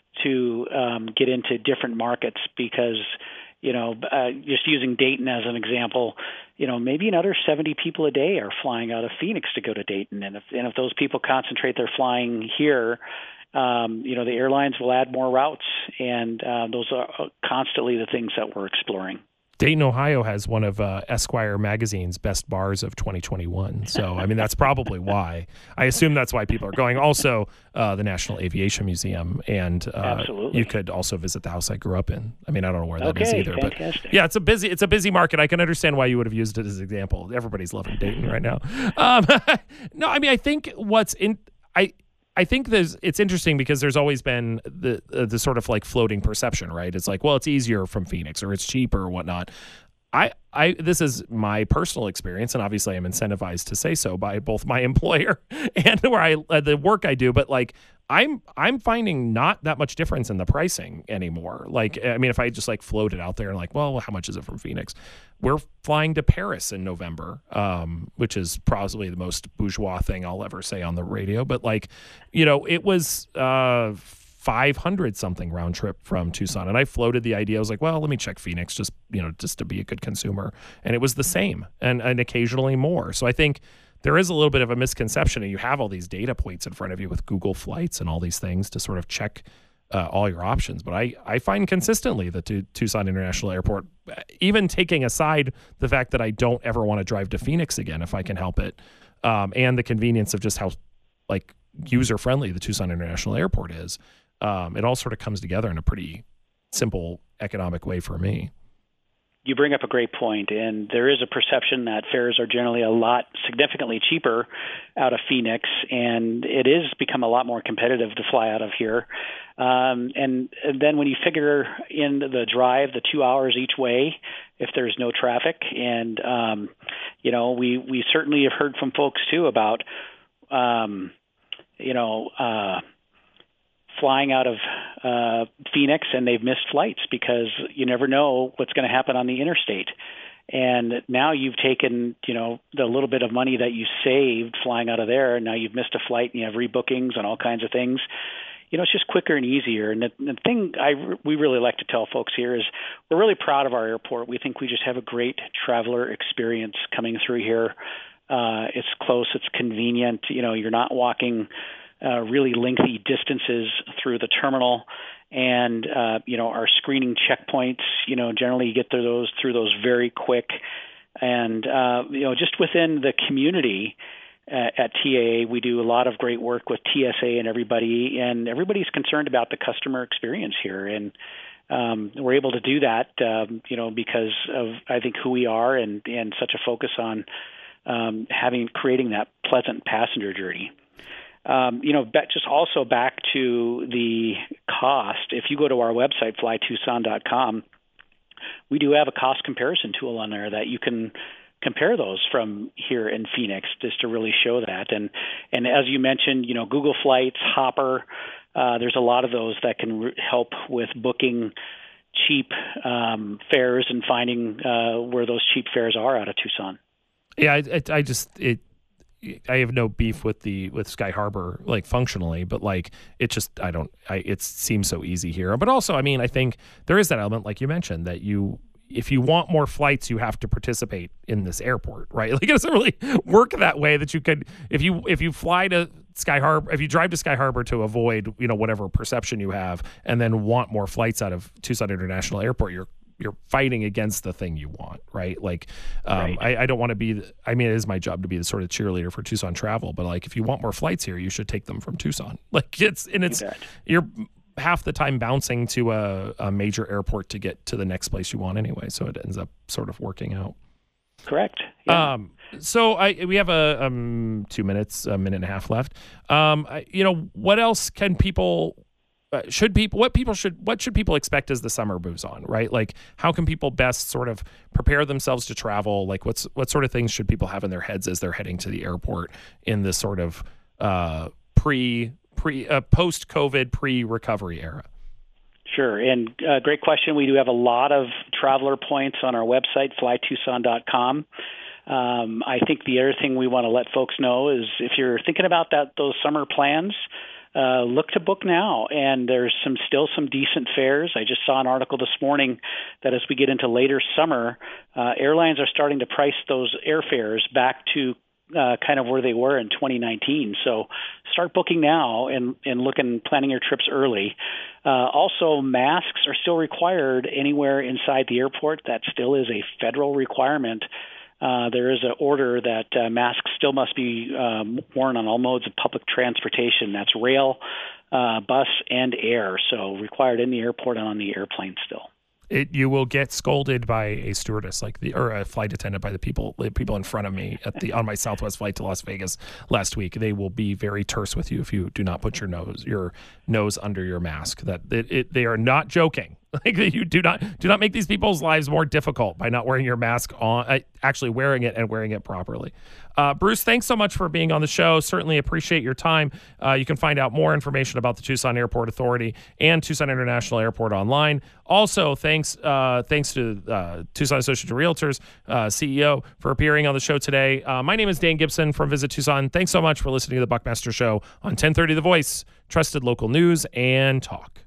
to um, get into different markets because, you know, uh, just using Dayton as an example, you know, maybe another seventy people a day are flying out of Phoenix to go to Dayton, and if and if those people concentrate their flying here, um, you know, the airlines will add more routes, and uh, those are constantly the things that we're exploring. Dayton, Ohio has one of uh, Esquire magazine's best bars of twenty twenty-one. So, I mean, that's probably why. I assume that's why people are going. Also, uh, the National Aviation Museum, and uh, Absolutely. You could also visit the house I grew up in. I mean, I don't know where that okay, is either. Fantastic. But yeah, it's a busy it's a busy market. I can understand why you would have used it as an example. Everybody's loving Dayton right now. Um, no, I mean, I think what's in I. I think there's, it's interesting because there's always been the uh, the sort of like floating perception, right? It's like, well, it's easier from Phoenix or it's cheaper or whatnot. I, I this is my personal experience, and obviously I'm incentivized to say so by both my employer and where I uh, the work I do. But like I'm I'm finding not that much difference in the pricing anymore. Like, I mean, if I just like float it out there and like, well, how much is it from Phoenix? We're flying to Paris in November, um, which is probably the most bourgeois thing I'll ever say on the radio. But like, you know, it was uh, five hundred something round trip from Tucson, and I floated the idea. I was like, well, let me check Phoenix, just you know, just to be a good consumer, and it was the same, and and occasionally more. So I think there is a little bit of a misconception, and you have all these data points in front of you with Google Flights and all these things to sort of check uh, all your options. But I, I find consistently that to Tucson International Airport, even taking aside the fact that I don't ever want to drive to Phoenix again if I can help it, um, and the convenience of just how like user-friendly the Tucson International Airport is, um, it all sort of comes together in a pretty simple economic way for me. you bring up a great point, and there is a perception that fares are generally a lot significantly cheaper out of Phoenix, and it is become a lot more competitive to fly out of here. Um, and, and then when you figure in the drive, the two hours each way, if there's no traffic, and um, you know, we we certainly have heard from folks too about um, you know. Uh, flying out of uh, Phoenix, and they've missed flights because you never know what's going to happen on the interstate. And now you've taken, you know, the little bit of money that you saved flying out of there, and now you've missed a flight and you have rebookings and all kinds of things. You know, it's just quicker and easier. And the, the thing I we really like to tell folks here is we're really proud of our airport. We think we just have a great traveler experience coming through here. Uh, it's close, it's convenient. You know, you're not walking Uh, really lengthy distances through the terminal, and uh, you know, our screening checkpoints, you know, generally you get through those through those very quick, and uh, you know, just within the community uh, at T A A, we do a lot of great work with T S A and everybody, and everybody's concerned about the customer experience here, and um, we're able to do that, um, you know, because of I think who we are and and such a focus on um, having creating that pleasant passenger journey. Um, you know, back, just also back to the cost. If you go to our website, fly tucson dot com, we do have a cost comparison tool on there that you can compare those from here in Phoenix, just to really show that. And and as you mentioned, you know, Google Flights, Hopper, uh, there's a lot of those that can re- help with booking cheap um, fares and finding uh, where those cheap fares are out of Tucson. Yeah, I, I, I just it. I have no beef with the with Sky Harbor, like functionally, but like it just I don't I it seems so easy here. But also, I mean, I think there is that element, like you mentioned, that you if you want more flights, you have to participate in this airport, right? Like it doesn't really work that way that you could if you if you fly to Sky Harbor, if you drive to Sky Harbor to avoid, you know, whatever perception you have, and then want more flights out of Tucson International Airport, you're you're fighting against the thing you want, right? Like, um, right. I, I don't want to be, the, I mean, it is my job to be the sort of cheerleader for Tucson travel, but like, if you want more flights here, you should take them from Tucson. Like it's, and it's, you're half the time bouncing to a, a major airport to get to the next place you want anyway. So it ends up sort of working out. Correct. Yeah. Um, so I, we have a, um, two minutes, a minute and a half left. Um, I, you know, what else can people, Uh, should people what people should what should people expect as the summer moves on, right? Like how can people best sort of prepare themselves to travel? Like what's what sort of things should people have in their heads as they're heading to the airport in this sort of uh, pre pre uh, post COVID pre recovery era? Sure, and uh, great question. We do have a lot of traveler points on our website, fly tucson dot com. Um, I think the other thing we want to let folks know is if you're thinking about that those summer plans. Uh, look to book now, and there's some still some decent fares. I just saw an article this morning that as we get into later summer, uh, airlines are starting to price those airfares back to uh, kind of where they were in twenty nineteen. So start booking now and, and looking, planning your trips early. Uh, also, masks are still required anywhere inside the airport. That still is a federal requirement. Uh, there is an order that uh, masks still must be um, worn on all modes of public transportation. That's rail, uh, bus, and air. So required in the airport and on the airplane still. It, you will get scolded by a stewardess, like the or a flight attendant by the people the people in front of me at the on my Southwest flight to Las Vegas last week. They will be very terse with you if you do not put your nose your nose under your mask. That it, it they are not joking. Like you do not do not make these people's lives more difficult by not wearing your mask on, uh, actually wearing it and wearing it properly. Uh, Bruce, thanks so much for being on the show. Certainly appreciate your time. Uh, you can find out more information about the Tucson Airport Authority and Tucson International Airport online. Also, thanks uh, thanks to uh, Tucson Associates of Realtors uh, C E O for appearing on the show today. Uh, my name is Dan Gibson from Visit Tucson. Thanks so much for listening to the Buckmaster Show on ten thirty The Voice, trusted local news and talk.